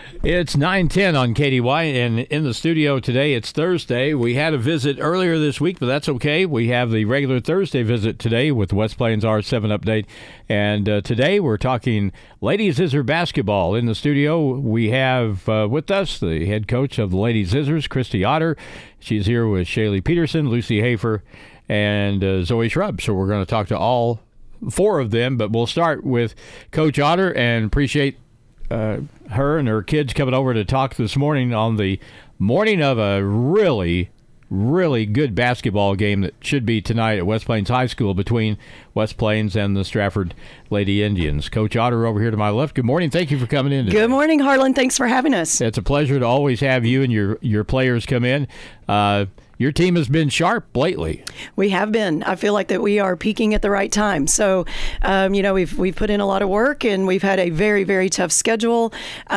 It's 9:10 on KDY, and in the studio today, it's Thursday. We had a visit earlier this week, but that's okay. We have the regular Thursday visit today with the West Plains R7 update, and today we're talking Lady Zizzer basketball. In the studio, we have with us the head coach of the Lady Zizzers, Christy Otter. She's here with Shaylee Peterson, Lucy Hafer, and Zoe Shrub. So we're going to talk to all four of them, but we'll start with Coach Otter and appreciate her and her kids coming over to talk this morning on the morning of a really, really good basketball game that should be tonight at West Plains High School between West Plains and the Stratford Lady Indians. Coach Otter over here to my left. Good morning. Thank you for coming in today. Good morning, Harlan. Thanks for having us. It's a pleasure to always have you and your players come in. Your team has been sharp lately. We have been. I feel like that we are peaking at the right time. So, we've put in a lot of work, and we've had a very, very tough schedule.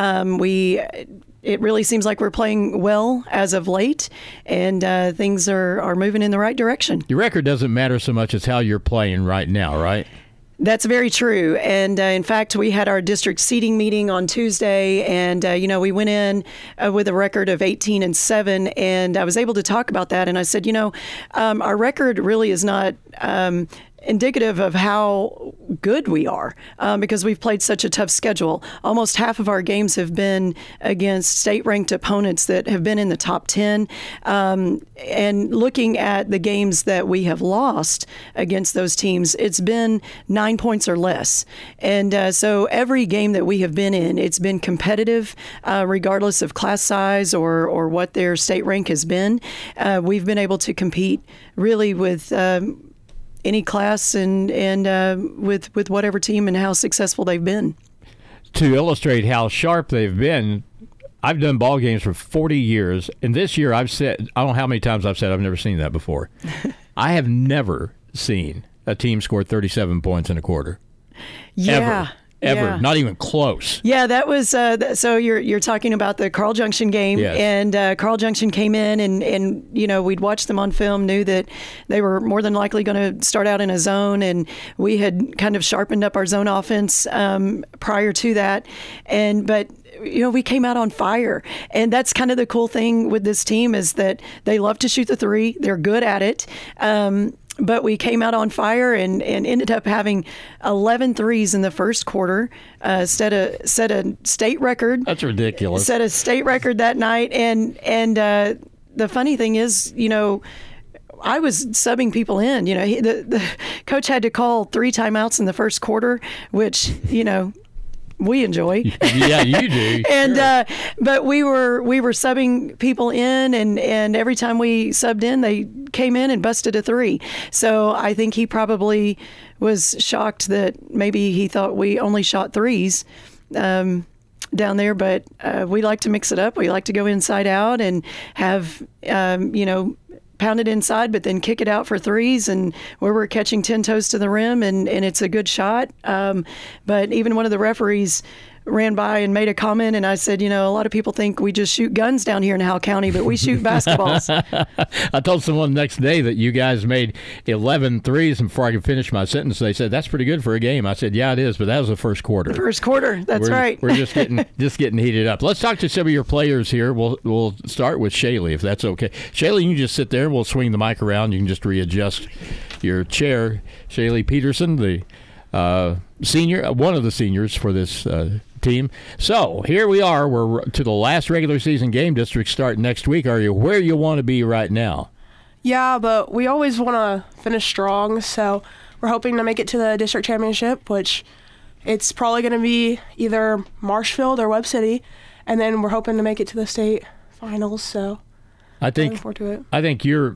It really seems like we're playing well as of late, and things are moving in the right direction. Your record doesn't matter so much as how you're playing right now, right? That's very true. And in fact, we had our district seating meeting on Tuesday, and we went in with a record of 18-7, and I was able to talk about that. And I said, our record really is not indicative of how good we are because we've played such a tough schedule. Almost half of our games have been against state-ranked opponents that have been in the top 10. And looking at the games that we have lost against those teams, it's been 9 points or less. And so every game that we have been in, it's been competitive regardless of class size or what their state rank has been. We've been able to compete really with any class and with whatever team and how successful they've been. To illustrate how sharp they've been, I've done ball games for 40 years, and this year I've said, I don't know how many times I've said I've never seen that before. I have never seen a team score 37 points in a quarter. Yeah. Ever. Yeah. Not even close. Yeah, that was so you're talking about the Carl Junction game. Yes. And Carl Junction came in and we'd watched them on film, knew that they were more than likely going to start out in a zone, and we had kind of sharpened up our zone offense prior to that. But we came out on fire. And that's kind of the cool thing with this team is that they love to shoot the three. They're good at it. But we came out on fire and ended up having 11 threes in the first quarter, set a state record. That's ridiculous. Set a state record that night. And the funny thing is, I was subbing people in. The coach had to call 3 timeouts in the first quarter, which, we enjoy. Yeah, you do. And sure. But we were subbing people in, and every time we subbed in, they came in and busted a 3. So I think he probably was shocked that maybe he thought we only shot 3s down there. But we like to mix it up. We like to go inside out and have pound it inside, but then kick it out for 3s, and where we're catching 10 toes to the rim, and it's a good shot. But even one of the referees ran by and made a comment, and I said, a lot of people think we just shoot guns down here in Howell County, but we shoot basketballs. I told someone the next day that you guys made 11 threes, and before I could finish my sentence, they said, that's pretty good for a game. I said, yeah, it is, but that was the first quarter. First quarter, that's right. We're just getting heated up. Let's talk to some of your players here. We'll start with Shaylee, if that's okay. Shaylee, you can just sit there. We'll swing the mic around. You can just readjust your chair. Shaylee Peterson, the senior, one of the seniors for this team. So here we are. We're to the last regular season game. Districts start next week. Are you where you want to be right now? Yeah, but we always want to finish strong, so we're hoping to make it to the district championship, which it's probably going to be either Marshfield or Webb City, and then we're hoping to make it to the state finals. So looking forward to it. I think you're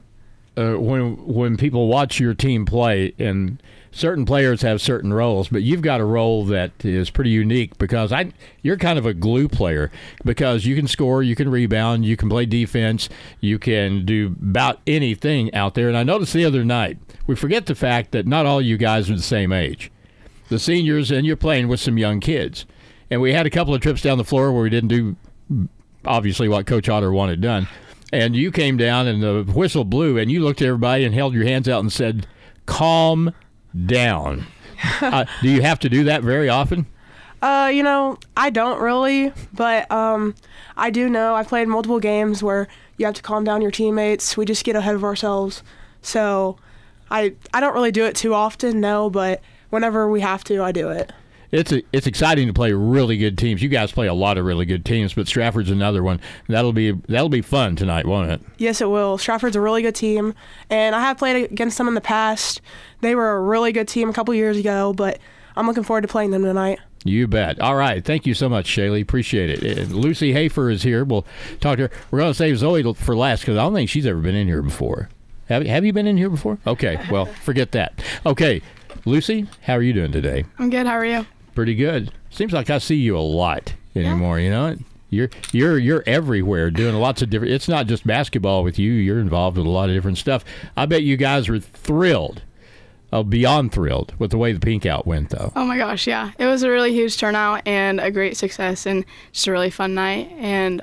when people watch your team play, and certain players have certain roles, but you've got a role that is pretty unique because you're kind of a glue player because you can score, you can rebound, you can play defense, you can do about anything out there. And I noticed the other night, we forget the fact that not all you guys are the same age. The seniors, and you're playing with some young kids. And we had a couple of trips down the floor where we didn't do, obviously, what Coach Otter wanted done. And you came down and the whistle blew, and you looked at everybody and held your hands out and said, calm down. Do you have to do that very often? I don't really, but I do know I've played multiple games where you have to calm down your teammates. We just get ahead of ourselves. So I don't really do it too often, no, but whenever we have to, I do it. It's exciting to play really good teams. You guys play a lot of really good teams, but Stratford's another one. That'll be fun tonight, won't it? Yes, it will. Stratford's a really good team, and I have played against them in the past. They were a really good team a couple years ago, but I'm looking forward to playing them tonight. You bet. All right. Thank you so much, Shaylee. Appreciate it. And Lucy Hafer is here. We'll talk to her. We're going to save Zoe for last because I don't think she's ever been in here before. Have you been in here before? Okay. Well, forget that. Okay. Lucy, how are you doing today? I'm good. How are you? Pretty good. Seems like I see you a lot anymore, you know? You're everywhere doing lots of different. It's not just basketball with you. You're involved with a lot of different stuff. I bet you guys were thrilled. Beyond thrilled with the way the Pink Out went, though. Oh my gosh, yeah. It was a really huge turnout and a great success and just a really fun night. And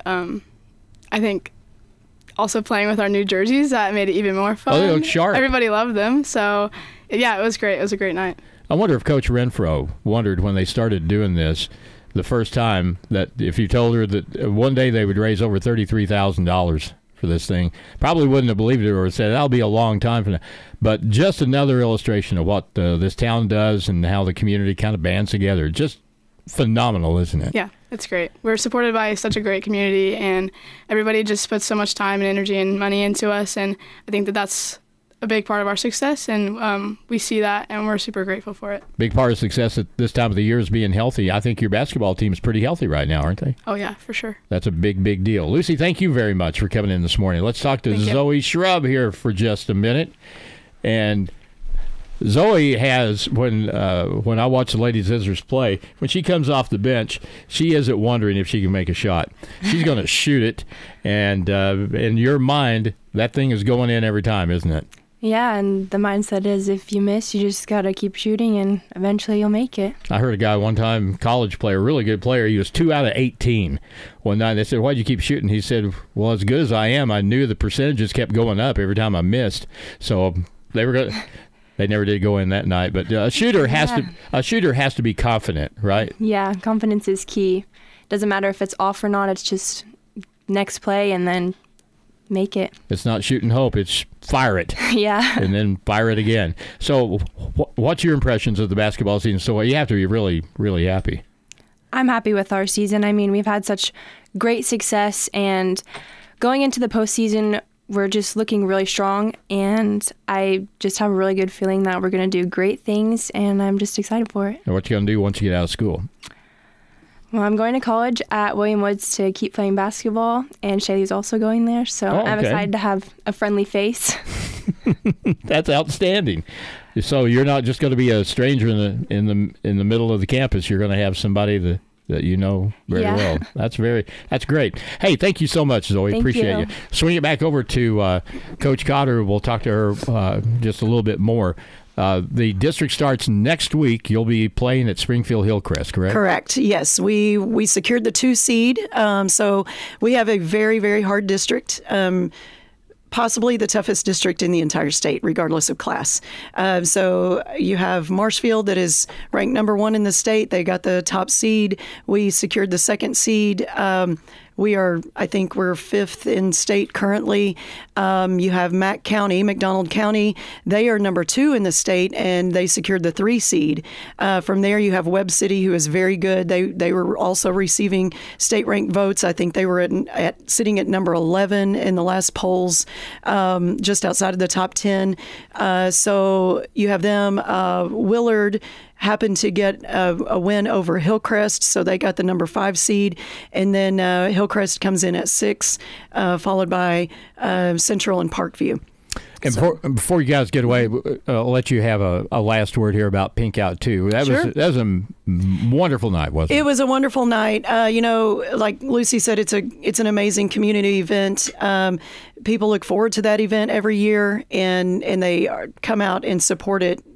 I think also playing with our new jerseys, that made it even more fun. Oh, they look sharp. Everybody loved them. So, yeah, it was great. It was a great night. I wonder if Coach Renfro wondered when they started doing this the first time that if you told her that one day they would raise over $33,000 for this thing, probably wouldn't have believed it or said that'll be a long time from now. But just another illustration of what this town does and how the community kind of bands together. Just phenomenal, isn't it? Yeah, it's great. We're supported by such a great community, and everybody just puts so much time and energy and money into us, and I think that that's a big part of our success, and we see that, and we're super grateful for it. Big part of success at this time of the year is being healthy. I think your basketball team is pretty healthy right now, aren't they? Oh, yeah, for sure. That's a big, big deal. Lucy, thank you very much for coming in this morning. Let's talk to Zoe Shrub here for just a minute. And Zoe has, when I watch the Lady Scissors play, when she comes off the bench, she isn't wondering if she can make a shot. She's going to shoot it, and in your mind, that thing is going in every time, isn't it? Yeah, and the mindset is if you miss, you just got to keep shooting, and eventually you'll make it. I heard a guy one time, college player, really good player, he was 2 out of 18 one night. They said, why'd you keep shooting? He said, well, as good as I am, I knew the percentages kept going up every time I missed. So they were going. They never did go in that night. But a shooter has to be confident, right? Yeah, confidence is key. Doesn't matter if it's off or not. It's just next play and then make it. It's not shoot and hope. It's fire it. Yeah. And then fire it again. So what's your impressions of the basketball season? So you have to be really, really happy. I'm happy with our season. I mean, we've had such great success, and going into the postseason, we're just looking really strong, and I just have a really good feeling that we're going to do great things, and I'm just excited for it. And what you going to do once you get out of school? Well, I'm going to college at William Woods to keep playing basketball, and Shaylee's also going there, so I'm excited to have a friendly face. That's outstanding. So you're not just going to be a stranger in the middle of the campus. You're going to have somebody that you know very well. That's great. Hey, thank you so much, Zoe. Appreciate you. Swing it back over to Coach Cotter. We'll talk to her just a little bit more. The district starts next week. You'll be playing at Springfield Hillcrest, correct? Correct. Yes, we secured the 2 seed. So we have a very, very hard district. Possibly the toughest district in the entire state, regardless of class. So you have Marshfield that is ranked number 1 in the state. They got the top seed. We secured the 2nd seed. I think we're 5th in state currently. You have McDonald County. They are number 2 in the state, and they secured the 3 seed. From there, you have Webb City, who is very good. They were also receiving state-ranked votes. I think they were sitting at number 11 in the last polls, just outside of the top 10. So you have them. Willard happened to get a win over Hillcrest, so they got the number 5 seed. And then Hillcrest comes in at 6, followed by Central and Parkview. And before you guys get away, I'll let you have a last word here about Pink Out, too. That was a wonderful night, wasn't it? It was a wonderful night. Like Lucy said, it's an amazing community event. People look forward to that event every year, and they come out and support it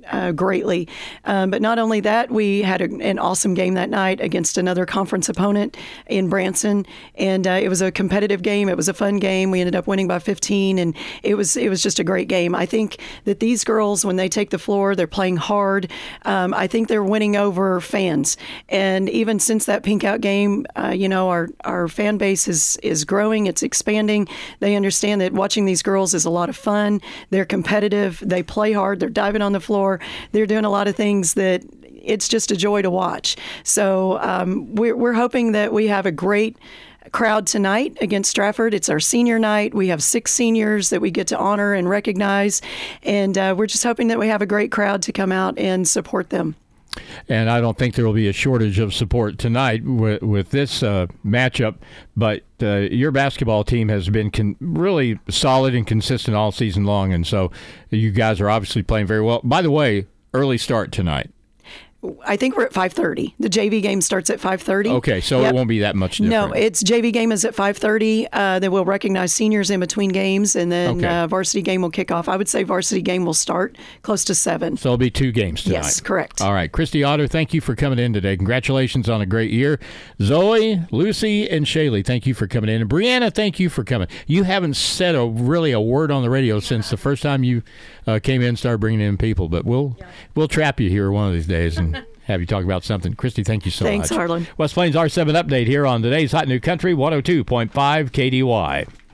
greatly. But not only that, we had an awesome game that night against another conference opponent in Branson, and it was a competitive game. It was a fun game. We ended up winning by 15, and it was just a great game. I think that these girls, when they take the floor, they're playing hard. I think they're winning over fans, and even since that Pink Out game, our fan base is growing. It's expanding. They understand that watching these girls is a lot of fun. They're competitive. They play hard. They're diving on the floor. They're doing a lot of things that it's just a joy to watch. So we're hoping that we have a great crowd tonight against Stratford. It's our senior night. We have 6 seniors that we get to honor and recognize, and we're just hoping that we have a great crowd to come out and support them. And I don't think there will be a shortage of support tonight with this matchup. But your basketball team has been really solid and consistent all season long. And so you guys are obviously playing very well. By the way, early start tonight. I think we're at 5:30. The JV game starts at 5:30. Okay, so It won't be that much different. No, it's JV game is at 5:30. Then we'll recognize seniors in between games, and then varsity game will kick off. I would say varsity game will start close to 7. So it'll be 2 games tonight. Yes, correct. All right, Christy Otter, thank you for coming in today. Congratulations on a great year. Zoe, Lucy, and Shaylee, thank you for coming in. And Brianna, thank you for coming. You haven't said really a word on the radio since the first time you came in and started bringing in people, but we'll trap you here one of these days and have you talk about something. Christy, thank you so much. Thanks, Harlan. West Plains R7 update here on today's Hot New Country 102.5 KDY.